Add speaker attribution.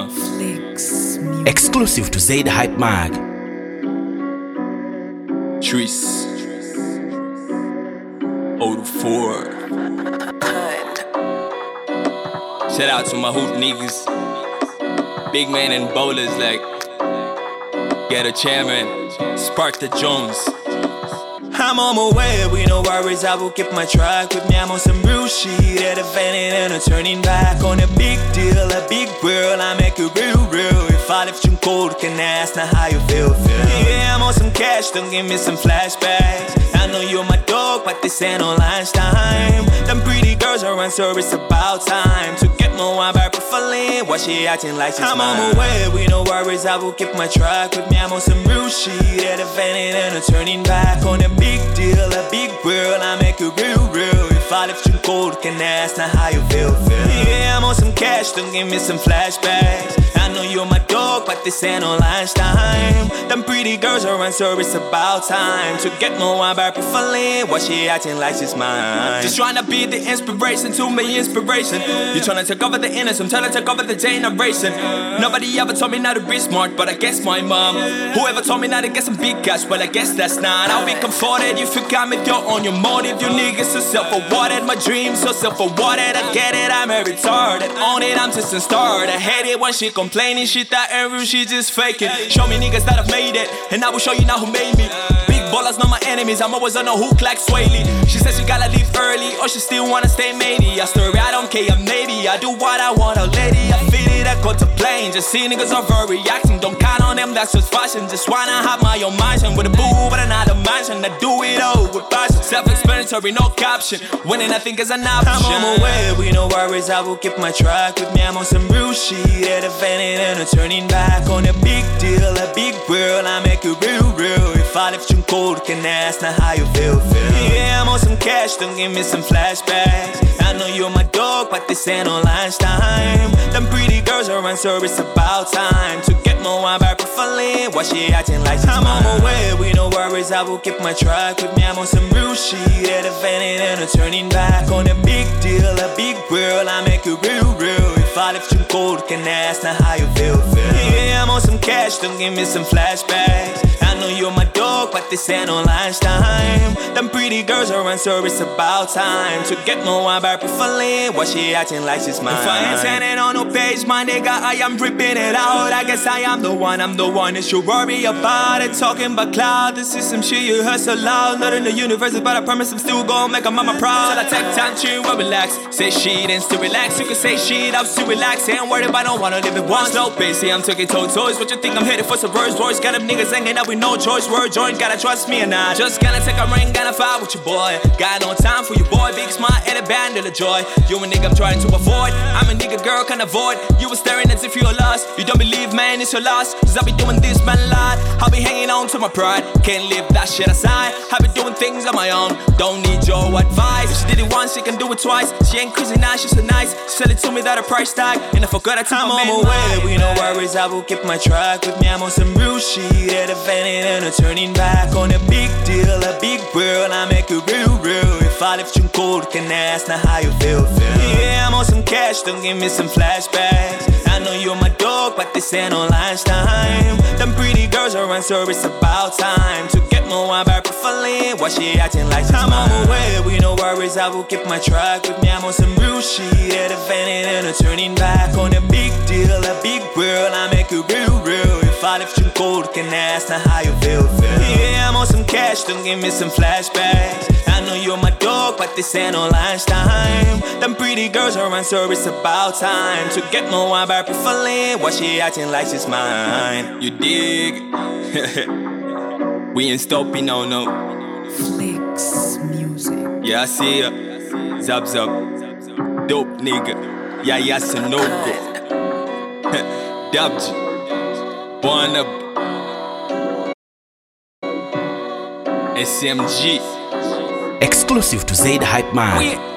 Speaker 1: Flex Music.
Speaker 2: Exclusive to Zaid Hype Mag.
Speaker 3: Trees. 04. Shout out to my hoop niggas. Big man and bowlers like Ghetto Chairman, Sparta Jones. I'm on my way, with no worries, I will keep my track with me. I'm on some real shit, at a vanity and a turning back on a big deal, a big world, I make it real. If I left you cold, can I ask now how you feel? Yeah, I'm on some cash, don't give me some flashbacks. I know you're my dog, but this ain't on lunchtime. Them pretty girls around, so it's about time to get more wine by preferring. Why she acting like she's mine? I'm on my way, with no worries, I will keep my track with me. I'm on some real shit, at a vanity and a turning back on a big deal, a big world, I make it real. If I left you cold, can I ask now how you feel? Yeah, I'm on some cash, don't give me some flashbacks. I know you're my dog, but this ain't on lunchtime. Them pretty girls around, so it's about time to get more wine by preferring. Why she acting like she's mine? Just trying to be the inspiration to my inspiration. You trying to take over the innocence, I'm trying to take over the generation. Nobody ever told me not to be smart, but I guess my mom. Whoever told me not to get some big cash, well I guess that's not. I'll be comforted if you come with your own, your motive. You niggas are self-awarded, my dreams so self-awarded. I get it, I'm a retarded. On it, I'm just a start. I hate it when she complaining, shit that ain't real, she just faking. Show me niggas that have made it, and I will show you now who made me. Big ballers, not my enemies, I'm always on a hook like Swaley. She says she gotta leave early, or she still wanna stay matey. I story, I don't care, I'm lady, I do what I want, a lady. I feel it, I go to plane. Just see niggas overreacting, don't count on them, that's just fashion. Just wanna have my own mansion with a boo, but another mansion. I do it all with passion, self-explanatory, no caption. Winning I think is an option. I'm on my way, with no worries, I will keep my track with me. I'm on some real shit, at a vanity and a turning back on a big deal, a big world, I make it real. If I left you cold, can I ask now how you feel? Yeah, I'm on some cash, don't give me some flashbacks. I know you're my dog, but this ain't on lunchtime. Them pretty girls around, so it's about time to get more wine by preferring. Why she acting like she's mine? I'm on my way, with no worries, I will keep my track with me. I'm on some real shit, at a vanity and a turning back on a big deal, a big world, I make it real. If I left you cold, can I ask now how you feel? Yeah, I'm on some cash, don't give me some flashbacks. I know you're my dog, but this ain't on lunchtime. Them pretty girls around, so it's about time to get more wine by preferring. Why she acting like she's mine? If I ain't standing on no page, my nigga, I am ripping it out. I guess I am the one, that you worry about it. Talking about cloud, this is some shit you heard so loud. Not in the universe, but I promise I'm still gonna make a mama proud. Till I take time to relax, say shit and still relax. You can say shit, I'm still relax. Ain't worried about, don't wanna live it one slow pace. See, I'm taking toes. What you think I'm headed for? Some Rolls Royce, got them niggas hanging out with no choice. Word joint, gotta trust me or not. Just gonna take a ring, gotta fight with your boy. Got no time for you, boy. Big smile and a bundle of joy. You a nigga I'm trying to avoid. I'm a nigga girl can't avoid. You were staring as if you're lost. You don't believe, man, it's your loss. Cause I be doing this, man, a lot. I'll be hanging on to my pride. Can't leave that shit aside. I be doing things on my own. Don't need your advice. If she did it once, she can do it twice. She ain't crazy now, she's so nice. Sell it to me that a price tag. And I forgot I time on my way. With no worries, I will keep my track with me. I'm on some real shit, at a vanity and a turning back on a big deal, a big world, I make it real. If I left you cold, can I ask now how you feel? Yeah, I'm on some cash, don't give me some flashbacks. I know you're my dog, but this ain't on lunchtime. Them pretty girls around, so it's about time to get more wine by preferring. Why she acting like she's mine? I'm on my way, with no worries, I will keep my track with me. I'm on some real shit, at a vanity and a turning back on a big deal, a big world, I make it real. If I left you cold, can I ask now how you feel? Yeah, I'm on some cash, don't give me some flashbacks. I know you're my dog, but this ain't on lunchtime. Them pretty girls around, so it's about time to get more wine by preferring. Why she acting like she's mine? You dig? We ain't stopping, no.
Speaker 1: Flex Music.
Speaker 3: Yeah, I see ya. Zap. Dope nigga. Yeah, so no go. Dubji. Born up. SMG.
Speaker 2: Exclusive to Zaid Hype Mag.